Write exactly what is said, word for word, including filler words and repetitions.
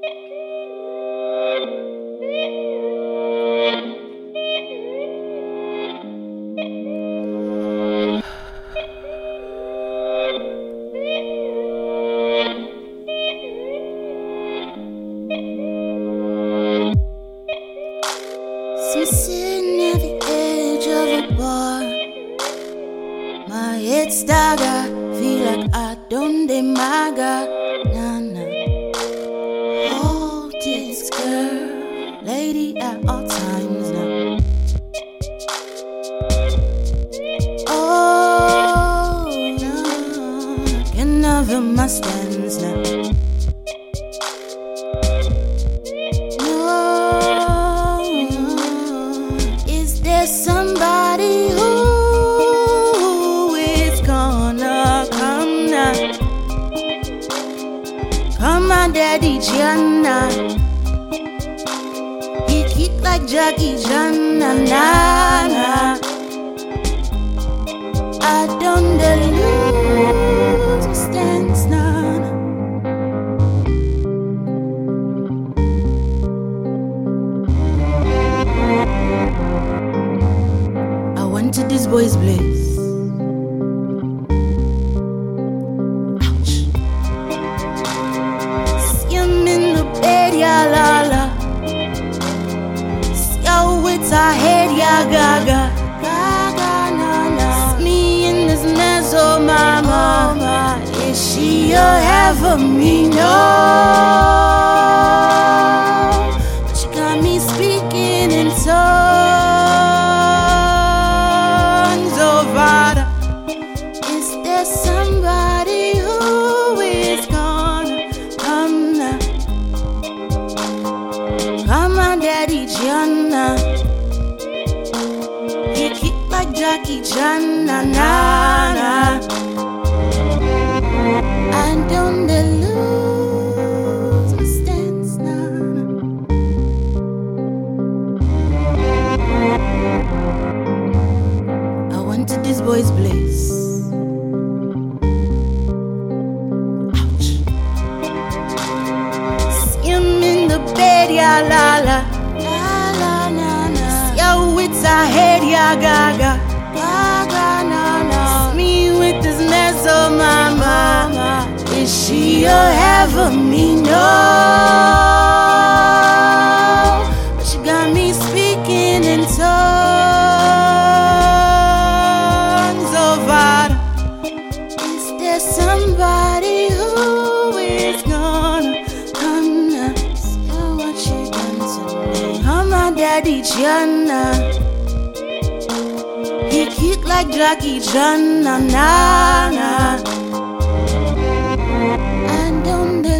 Sitting at the edge of a bar, my head stagger, feel like I don't demaga. Nah, nah. Hold this girl, lady at all times now. Oh, no, can never my stands now. Somebody who is gonna come now. Come on, Daddy Gianna. He kick like Jackie Chan, na na na. I don't lose my stance now. To this boy's place. Ouch. See him in the bed, ya la la. See how with her head, ya gaga. Gaga, na na. See me in this mess, oh mama. Is she your ever me? No. But she got me speaking in tongues. Somebody who is gonna come now. Come on, Daddy Gianna. He kick like Jackie Chan, na na na. I don't lose my stance now. I went to this boy's place. Ya la la, la la na na. Yo, with her head, ya gaga, gaga na na. Me with this mess, oh mama. Is she your ever me? No. But she got me speaking in tongues, oh Vada. Is there somebody who is gonna come now? Daddy Gianna. He kick like Jackie Chan, na na na. I don't